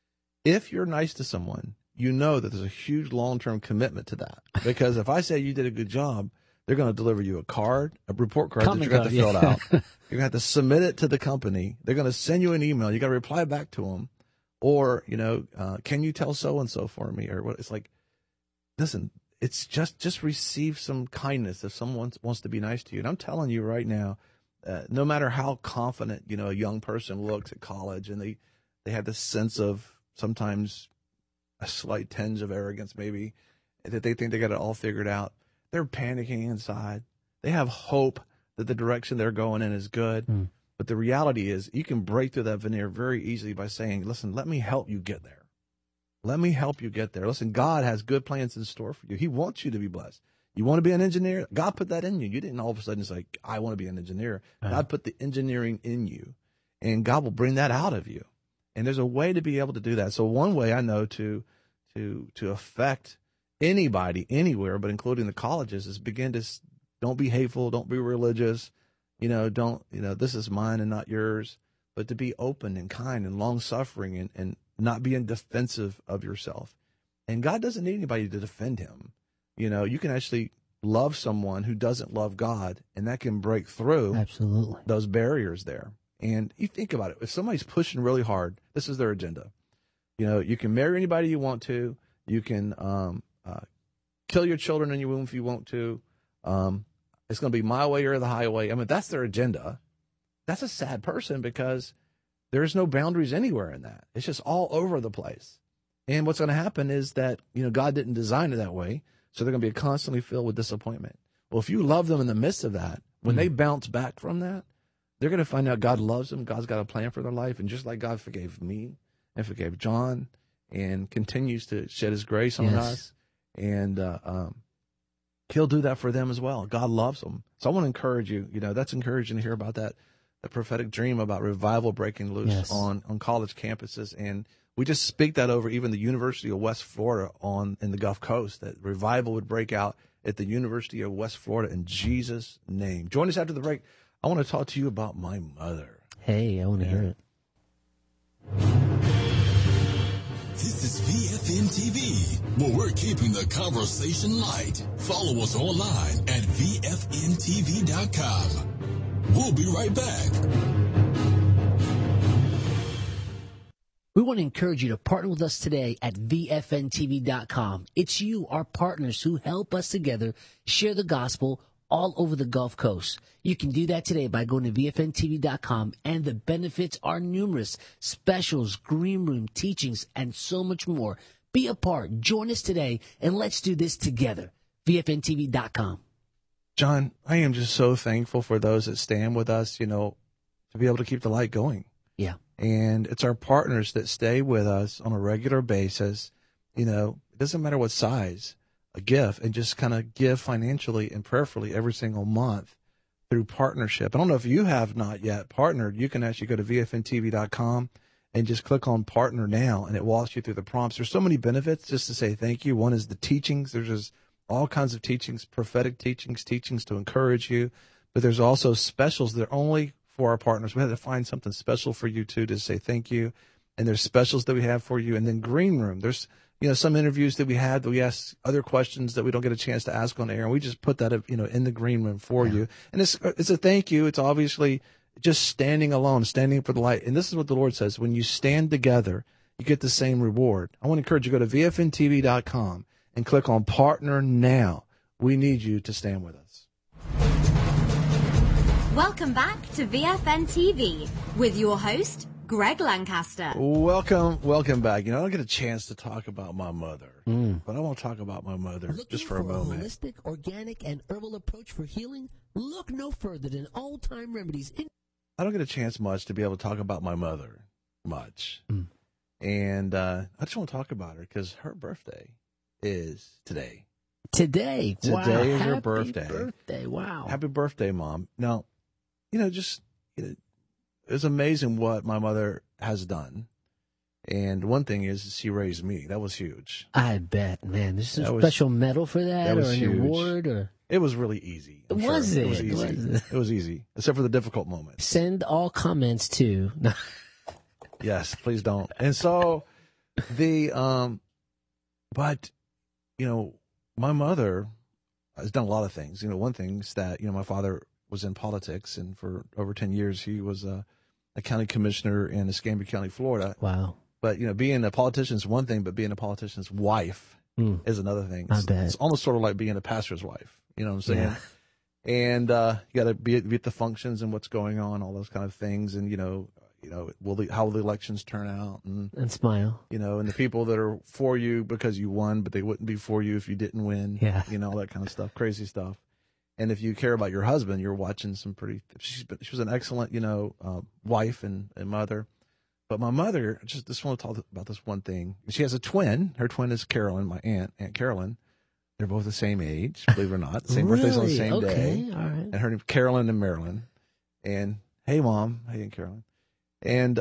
If you're nice to someone, you know that there's a huge long-term commitment to that. Because if I say you did a good job, they're going to deliver you a report card that you're going to have to fill out. You're going to have to submit it to the company. They're going to send you an email. You got to reply back to them. Or, can you tell so-and-so for me? Or what? It's like, listen, it's just receive some kindness if someone wants to be nice to you. And I'm telling you right now, no matter how confident, a young person looks at college and they have this sense of sometimes a slight tinge of arrogance, maybe, that they think they got it all figured out. They're panicking inside. They have hope that the direction they're going in is good. But the reality is you can break through that veneer very easily by saying, listen, let me help you get there. Let me help you get there. Listen, God has good plans in store for you. He wants you to be blessed. You want to be an engineer? God put that in you. You didn't all of a sudden say, I want to be an engineer. God put the engineering in you, and God will bring that out of you. And there's a way to be able to do that. So one way I know to affect anybody anywhere, but including the colleges, is begin to don't be hateful, don't be religious, this is mine and not yours, but to be open and kind and long suffering and not being defensive of yourself. And God doesn't need anybody to defend him. You can actually love someone who doesn't love God, and that can break through absolutely those barriers there. And you think about it, if somebody's pushing really hard, this is their agenda. You can marry anybody you want to. You can kill your children in your womb if you want to. It's going to be my way or the highway. I mean, that's their agenda. That's a sad person because there's no boundaries anywhere in that. It's just all over the place. And what's going to happen is that, God didn't design it that way. So they're going to be constantly filled with disappointment. Well, if you love them in the midst of that, when they bounce back from that, they're going to find out God loves them. God's got a plan for their life. And just like God forgave me and forgave John and continues to shed his grace on us, and he'll do that for them as well. God loves them. So I want to encourage you, that's encouraging to hear about that, the prophetic dream about revival breaking loose on college campuses. And we just speak that over even the University of West Florida in the Gulf Coast, that revival would break out at the University of West Florida in Jesus' name. Join us after the break. I want to talk to you about my mother. Hey, I want to hear it. This is VFN TV, where we're keeping the conversation light. Follow us online at VFNTV.com. We'll be right back. We want to encourage you to partner with us today at VFNTV.com. It's you, our partners, who help us together share the gospel all over the Gulf Coast. You can do that today by going to VFNTV.com, and the benefits are numerous. Specials, green room, teachings, and so much more. Be a part. Join us today, and let's do this together. VFNTV.com. John, I am just so thankful for those that stand with us, to be able to keep the light going. Yeah. And it's our partners that stay with us on a regular basis. It doesn't matter what size, a gift, and just kind of give financially and prayerfully every single month through partnership. I don't know if you have not yet partnered. You can actually go to VFNTV.com and just click on partner now, and it walks you through the prompts. There's so many benefits just to say thank you. One is the teachings. There's just all kinds of teachings, prophetic teachings to encourage you. But there's also specials that are only for our partners. We had to find something special for you too, to say thank you. And there's specials that we have for you. And then Green Room, there's some interviews that we had that we ask other questions that we don't get a chance to ask on air, and we just put that in the Green Room for you. And it's a thank you. It's obviously just standing alone, standing for the light. And this is what the Lord says: when you stand together, you get the same reward. I want to encourage you to go to VFNTV.com and click on Partner Now. We need you to stand with us. Welcome back to VFN TV with your host, Greg Lancaster. Welcome back. You know, I don't get a chance to talk about my mother, but I want to talk about my mother just for a moment. Holistic, organic, and herbal approach for healing? Look no further than Old Time Remedies. I don't get a chance much to be able to talk about my mother much. And I just want to talk about her because her birthday is today. Today Wow. Is her Happy birthday. Wow. Happy birthday, Mom. Now, it's amazing what my mother has done. And one thing is she raised me. That was huge. I bet, man. There's a special medal for that or an award? Or It was really easy. Was it? It was easy. It was easy, except for the difficult moments. Send all comments to... Yes, please don't. And so but, my mother has done a lot of things. One thing is that, my father was in politics, and for over 10 years he was a county commissioner in Escambia County, Florida. Wow. But, being a politician is one thing, but being a politician's wife is another thing. I bet. It's almost sort of like being a pastor's wife. You know what I'm saying? Yeah. And you got to be at the functions and what's going on, all those kind of things. And, how will the elections turn out? And smile. And the people that are for you because you won, but they wouldn't be for you if you didn't win. Yeah. All that kind of stuff, crazy stuff. And if you care about your husband, you're watching some she was an excellent, wife and mother. But my mother, just want to talk about this one thing. She has a twin. Her twin is Carolyn, my Aunt Carolyn. They're both the same age, believe it or not. Same birthday's on the same day. All right. And her name's Carolyn and Marilyn. And hey, Mom. Hey, Aunt Carolyn. And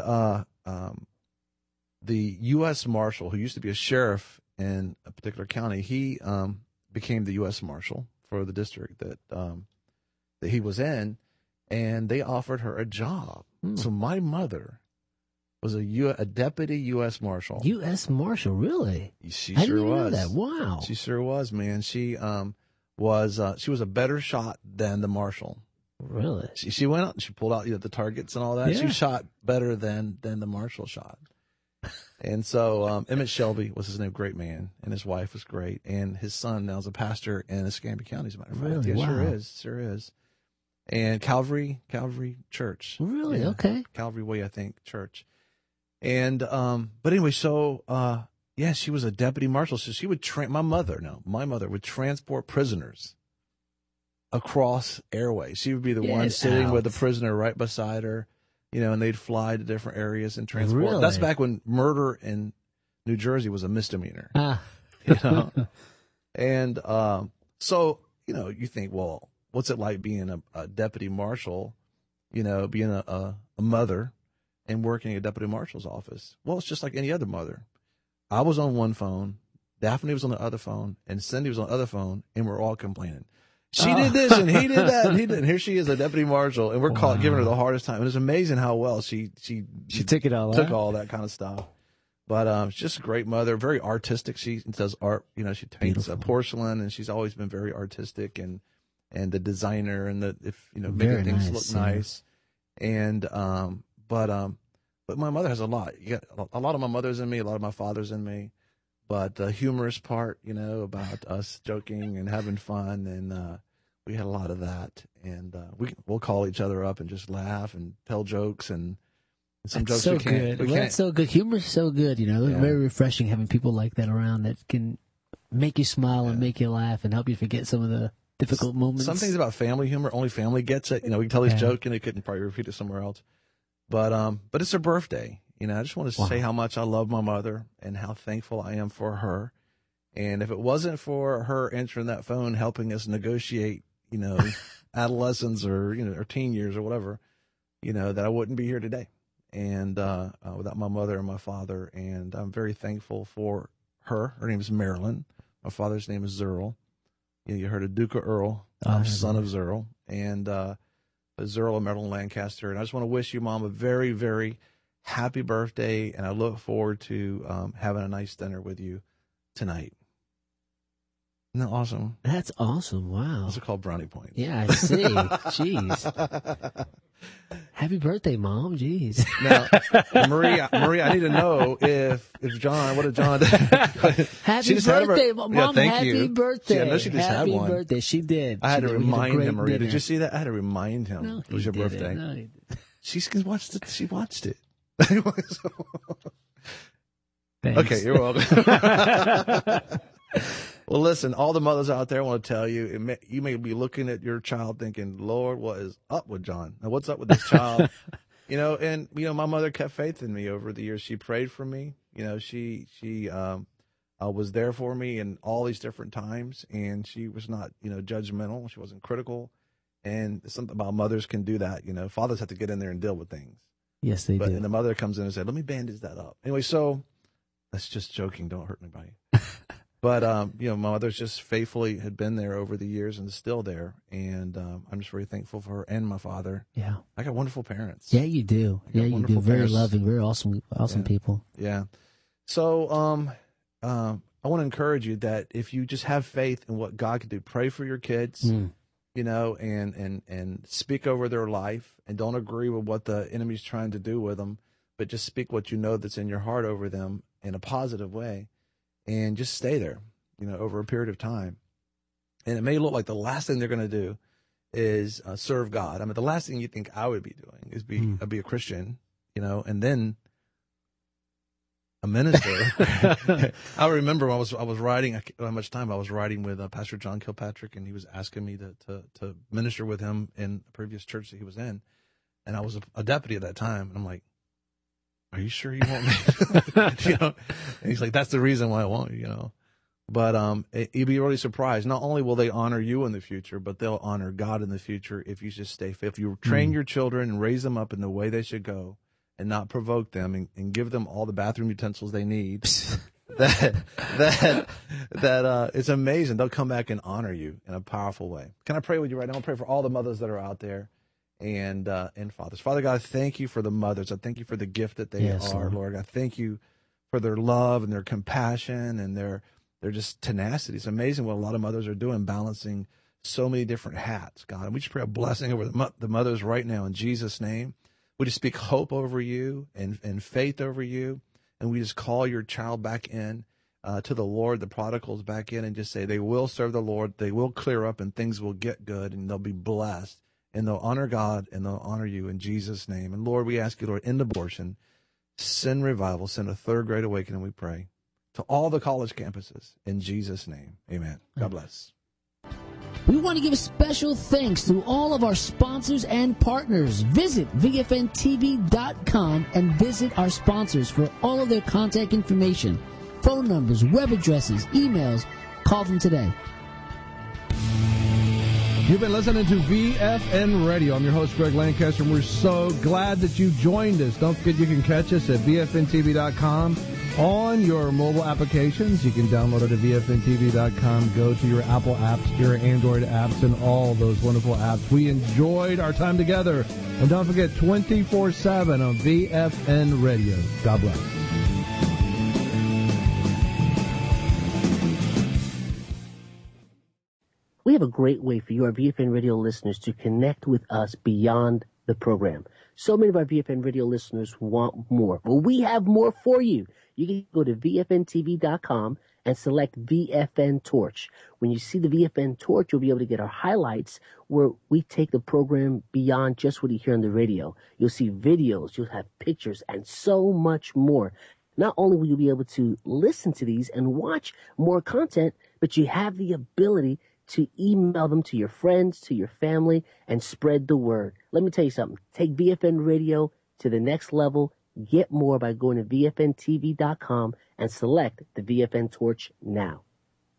the U.S. Marshal, who used to be a sheriff in a particular county, he became the U.S. Marshal for the district that he was in, and they offered her a job. So my mother was a deputy U.S. Marshal. U.S. Marshal, really? She I sure didn't was. know that. Wow. She sure was, man. She was a better shot than the marshal. Really? She went out and she pulled out the targets and all that. Yeah. She shot better than the marshal shot. And so Emmett Shelby was his name, great man, and his wife was great, and his son now is a pastor in Escambia County, as a matter of fact. Really? Yeah, Wow. sure is. And Calvary Church. Really? Yeah. Okay. Calvary Way, I think, church. And but anyway, so she was a deputy marshal. So she would my mother would transport prisoners across airways. She would be the one sitting with the prisoner right beside her, and they'd fly to different areas and transport. Really? That's back when murder in New Jersey was a misdemeanor. And so you think, well, what's it like being a deputy marshal? Being a mother and working at deputy marshal's office. Well, it's just like any other mother. I was on one phone, Daphne was on the other phone, and Cindy was on the other phone, and we're all complaining. She did this and he did that and he did. And here she is, a deputy marshal, and we're giving her the hardest time. And it's amazing how well she took it all. Took all that kind of stuff. But she's just a great mother, very artistic. She does art. She paints porcelain, and she's always been very artistic and the designer and making things look nice. And but my mother has a lot. You got a lot of my mother's in me, a lot of my father's in me. But the humorous part, about us joking and having fun, and we had a lot of that. And we'll call each other up and just laugh and tell jokes, and some That's jokes so we can't. good. That's so good. Humor's so good. Very refreshing having people like that around that can make you smile and make you laugh and help you forget some of the difficult moments. Some things about family humor, only family gets it. We can tell this joke and it couldn't probably repeat it somewhere else. But it's her birthday. I just want to say how much I love my mother and how thankful I am for her. And if it wasn't for her answering that phone, helping us negotiate, adolescence or, or teen years or whatever, that I wouldn't be here today. And without my mother and my father. And I'm very thankful for her. Her name is Marilyn. My father's name is Zerl. You heard of Duke Earl, son of Zerl. And Zerl and Marilyn Lancaster. And I just want to wish you, Mom, a very, very happy birthday, and I look forward to having a nice dinner with you tonight. Isn't that awesome? That's awesome. Wow. Those are called brownie points. Yeah, I see. Jeez. Happy birthday, Mom. Jeez. Now, Marie, I need to know if John, what did John do? Happy birthday, Mom. Yeah, thank happy you. birthday. I know she just happy had one. Birthday. She did. I had to remind him, Maria. Dinner. Did you see that? I had to remind him No, it was your birthday. No, he didn't. She watched it. She watched it. Thanks. Okay, you're welcome. Well, listen, all the mothers out there, I want to tell you, you may be looking at your child thinking, Lord, what is up with John? Now, what's up with this child? My mother kept faith in me over the years. She prayed for me. She was there for me in all these different times, and she was not, judgmental. She wasn't critical. And something about mothers can do that. Fathers have to get in there and deal with things. Yes, they do. And the mother comes in and says, let me bandage that up. Anyway, so that's just joking. Don't hurt anybody. But, my mother's just faithfully had been there over the years and is still there. And I'm just very thankful for her and my father. Yeah. I got wonderful parents. Yeah, you do. Yeah, you do. Very loving, very awesome people. Yeah. So I want to encourage you that if you just have faith in what God can do, pray for your kids, and speak over their life, and don't agree with what the enemy's trying to do with them, but just speak what you know that's in your heart over them in a positive way. And just stay there, over a period of time. And it may look like the last thing they're going to do is serve God. I mean, the last thing you think I would be doing is be a Christian, and then a minister. I remember when I was riding. I don't have much time. I was riding with Pastor John Kilpatrick, and he was asking me to minister with him in a previous church that he was in, and I was a deputy at that time. And I'm like, are you sure you want me? And he's like, that's the reason why I want you, But you'd be really surprised. Not only will they honor you in the future, but they'll honor God in the future if you just stay faithful. If you train your children and raise them up in the way they should go and not provoke them and give them all the bathroom utensils they need, that it's amazing. They'll come back and honor you in a powerful way. Can I pray with you right now? I'll pray for all the mothers that are out there. And fathers. Father God, I thank you for the mothers. I thank you for the gift that they are, Lord. I thank you for their love and their compassion and their just tenacity. It's amazing what a lot of mothers are doing, balancing so many different hats, God. And we just pray a blessing over the mothers right now in Jesus' name. We just speak hope over you and faith over you. And we just call your child back in to the Lord, the prodigals back in, and just say they will serve the Lord. They will clear up and things will get good and they'll be blessed. And they'll honor God, and they'll honor you in Jesus' name. And, Lord, we ask you, Lord, end abortion, send revival, send a third great awakening, we pray, to all the college campuses. In Jesus' name, amen. God bless. We want to give special thanks to all of our sponsors and partners. Visit VFNTV.com and visit our sponsors for all of their contact information, phone numbers, web addresses, emails. Call them today. You've been listening to VFN Radio. I'm your host, Greg Lancaster, and we're so glad that you joined us. Don't forget you can catch us at VFNTV.com on your mobile applications. You can download it at VFNTV.com. Go to your Apple apps, your Android apps, and all those wonderful apps. We enjoyed our time together. And don't forget, 24/7 on VFN Radio. God bless. We have a great way for you, our VFN Radio listeners, to connect with us beyond the program. So many of our VFN Radio listeners want more. Well, we have more for you. You can go to VFNTV.com and select VFN Torch. When you see the VFN Torch, you'll be able to get our highlights where we take the program beyond just what you hear on the radio. You'll see videos, you'll have pictures, and so much more. Not only will you be able to listen to these and watch more content, but you have the ability to email them to your friends, to your family, and spread the word. Let me tell you something. Take VFN Radio to the next level. Get more by going to VFNTV.com and select the VFN Torch now.